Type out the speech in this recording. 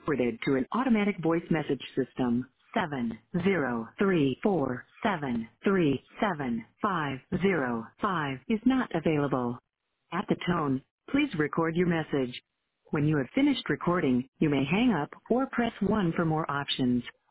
forwarded to an automatic voice message system. 70347375005 is not available. At the tone, please record your message. When you have finished recording, you may hang up or press 1 for more options.